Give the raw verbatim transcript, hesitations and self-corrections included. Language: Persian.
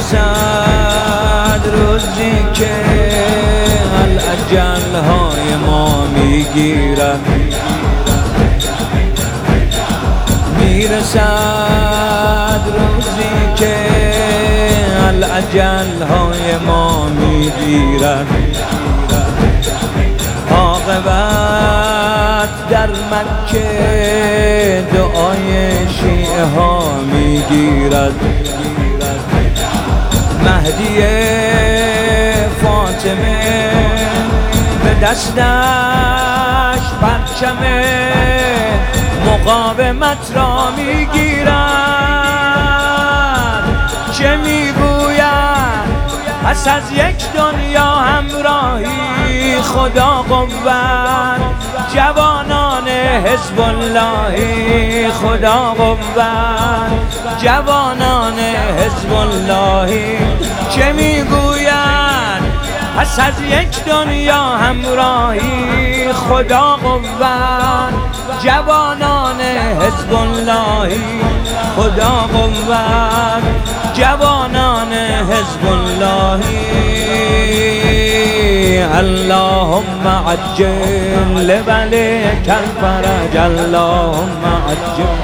میرسد روزی که الاجل های ما میگیرد، میرسد روزی که الاجل های ما میگیرد. عاقبت در مکه دعای شیعه ها میگیرد. مهدی فاطمه به دستش پرچم مقاومت را میگیرد. چه میگوید پس از یک دنیا همراهی خدا قوت، جوانان حزب اللهی خدا قوت، جوانان حزب اللهی. چه میگوید پس از یک دنیا همراهی خدا قوت، جوانان حزب اللهی خدا قوت، جوانان حزب اللهی. اللهم عجل لبلیک الفرج، اللهم عجل